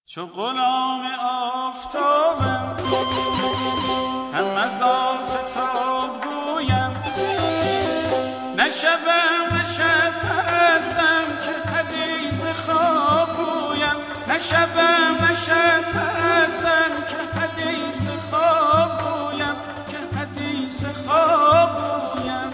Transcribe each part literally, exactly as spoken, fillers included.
چو غلام آفتابم هم از آفتاب گویم، نه شبم نه شب پرستم که حدیث خواب گویم، نه شبم نه شب پرستم که حدیث خواب گویم، که حدیث خواب گویم.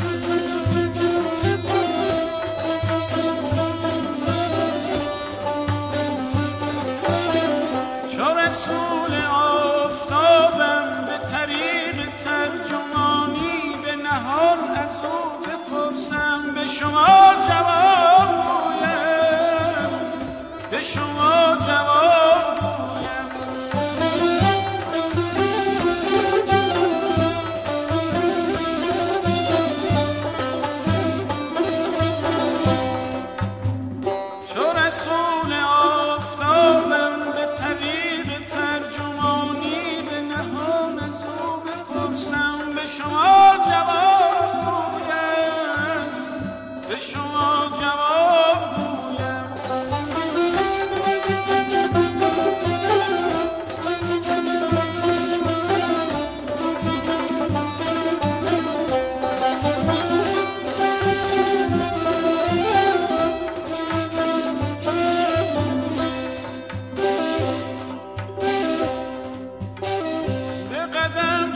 رسول آفتابم به طریق ترجمانی به نهان از او بپرسم، به شما جواب گویم، به شما جواب گویم. چو رسول آفتابم به طریق شما جواب گویم، به شما جواب گویم. به قدم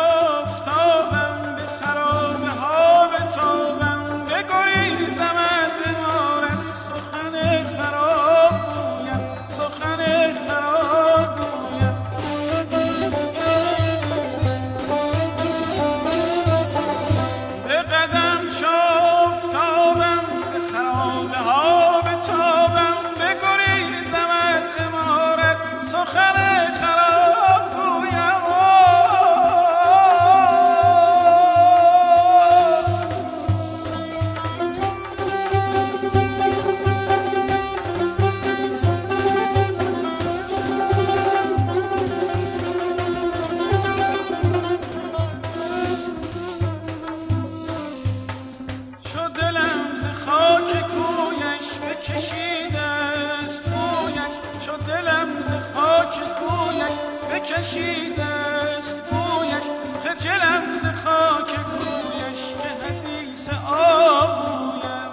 کشیده است بویش، خجلم ز خاک کویش که حدیث آب گویم.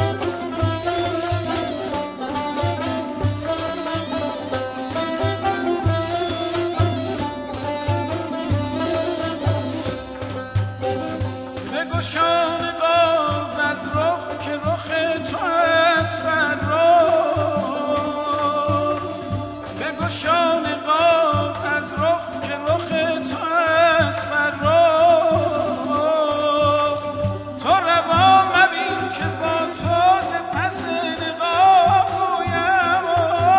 بگشا نقاب از رخ که رخ تو است فرخ، بگشا نقاب از رخ که رخ تو است فرخ. تو روا مبین که با تو ز پس نقاب گویم،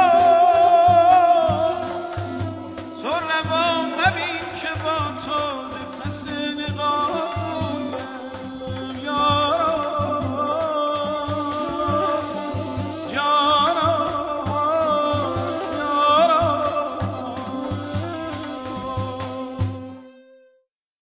تو روا مبین که با تو